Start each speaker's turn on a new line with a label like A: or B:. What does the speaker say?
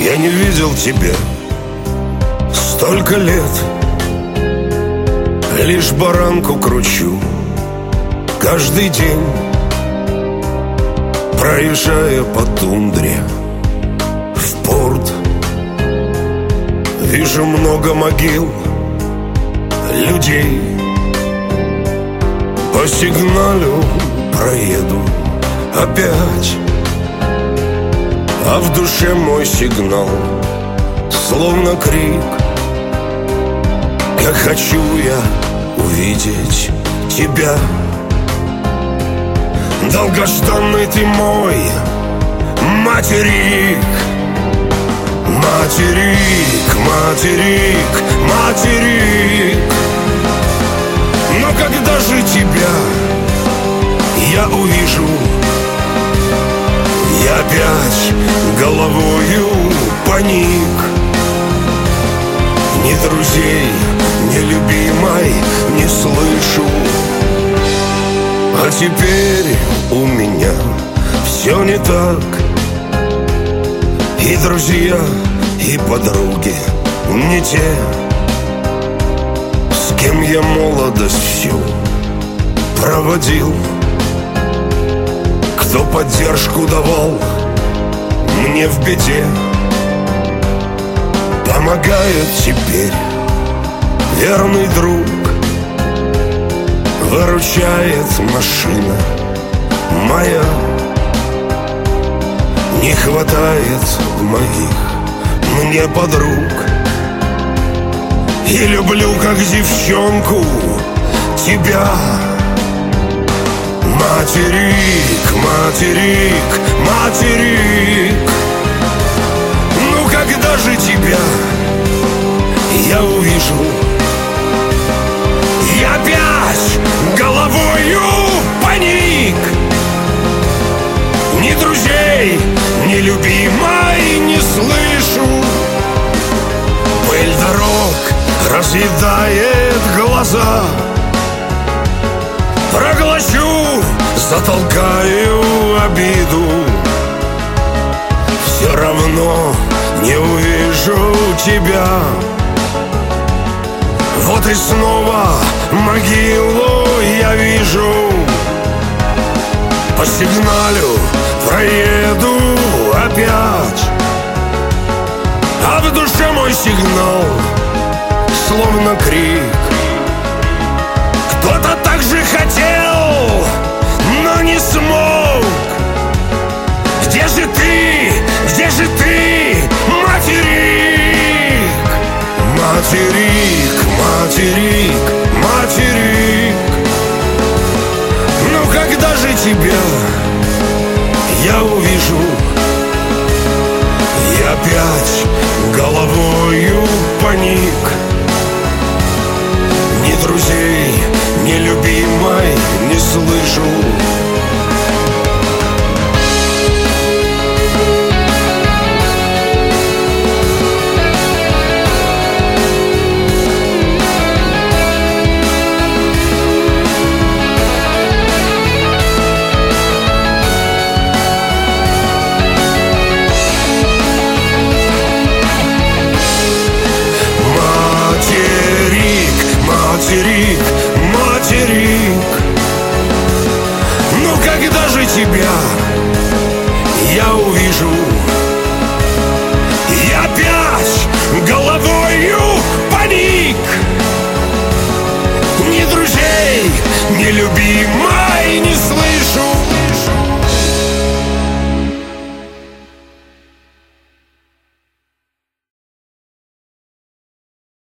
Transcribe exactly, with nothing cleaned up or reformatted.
A: Я не видел тебя столько лет. Лишь баранку кручу каждый день, проезжая по тундре в порт. Вижу много могил, людей. По сигналю проеду опять, а в душе мой сигнал словно крик. Как хочу я увидеть тебя, долгожданный ты мой материк. Материк, материк, материк. Но когда же тебя я увижу, я опять головою паник. Ни друзей, ни любимой не слышу. А теперь у меня все не так. И друзья, и подруги не те, с кем я молодость всю проводил, кто поддержку давал мне в беде. Помогает теперь верный друг, выручает машина моя. Не хватает моих мне подруг, и люблю как девчонку тебя. Материк, материк, материк. Ну когда же тебя я увижу, я опять головою паник. Ни друзей, ни любимой не слышу. Пыль дорог разъедает глаза. Проглочу, затолкаю обиду. Все равно не увижу тебя. Вот и снова могилу я вижу. По сигналю проеду опять, а в душе мой сигнал словно крик. Кто-то так же хотел, но не смог. Где же ты, где же ты, материк? Материк, материк, материк. Ну когда же тебя я увижу, я опять головою паник. Ни друзей, ни любимой не слышу. Материк, материк. Ну когда же тебя я увижу, я опять головой